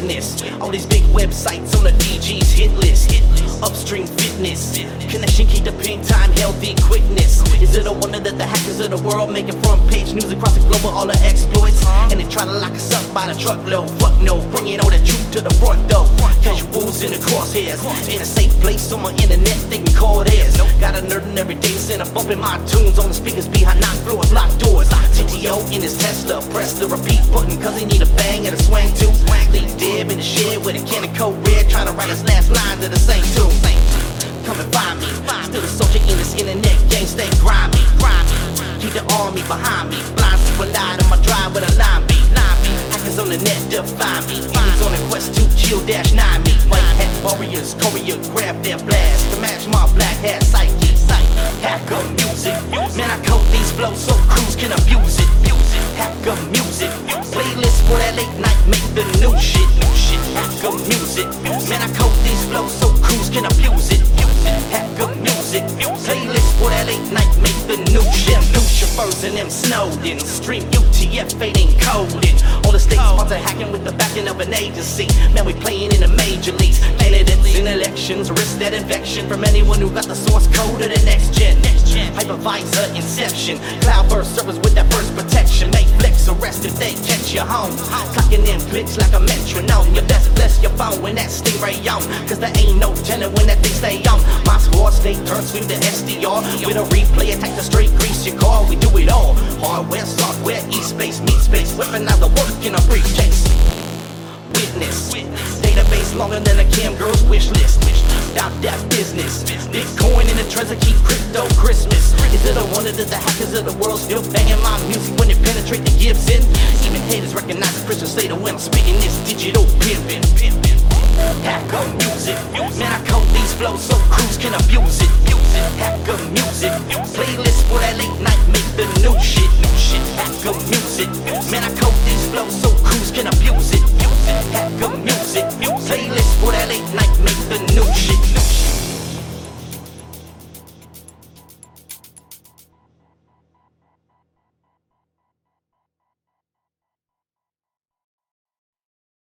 witness. All these big websites on the DG's hit list. Upstream fitness, connection, keep the ping time, healthy quickness. Is it a wonder that the hackers of the world making front page news across the globe with all the exploits? And they try to lock us up by the truckload. Fuck no, bringing all the truth to the front door. Casuals in the crosshairs, in a safe place on my internet, they can call theirs. Got a nerd in every day, send a bumping my tunes on the speakers behind 9 floors, locked doors. TTO in his Tesla, press the repeat button cause he need a bang and a swing too. Leave Deb in the shed with a can of code red, trying to write his last lines of the same tune. Come and find me, still a soldier in this internet game, stay grimy. Keep the army behind me, blind super light on my drive with a line beat. Hackers on the net define me, he's on a quest to kill -9 me. White hat warriors choreograph their blast to match my black hat psyche. Hacker music, man I code these flows so crews can abuse it. Hacker music, playlist for that late night, make the new shit. Hacker music, man I code these flows so crews can abuse it. Hacker music, playlist for that late night, make the new shit. New chauffeurs and them Snowden, stream UTF-8 ain't coding. All the states sponsor hacking with the backing of an agency. Man we playing in the major leagues, candidates in elections, risk that infection from anyone who got the source code of the next gen. Hypervisor inception, cloud burst servers with that burst protection. They flex arrest if they catch you home. Clocking in clicks like a metronome. You best bless your phone when that stingray on, cause there ain't no telling when that thing stay on. My squad stay turned to the SDR with a replay attack to straight grease your car. We do it all, hardware, software, e-space, meat space, weaponize the work in a briefcase. Witness, database longer than a cam girl's wish list. Stop that business, Bitcoin in the treasure, keep crypto Christmas. Is it a wonder that the hackers of the world still banging my music when it penetrate the Gibson? Even haters recognize the Christian state of when I'm speaking this digital pimpin'. Hacker music, man I code these flows so crews can abuse it. Hacker music, playlist for that late night, make the new shit. Hacker music.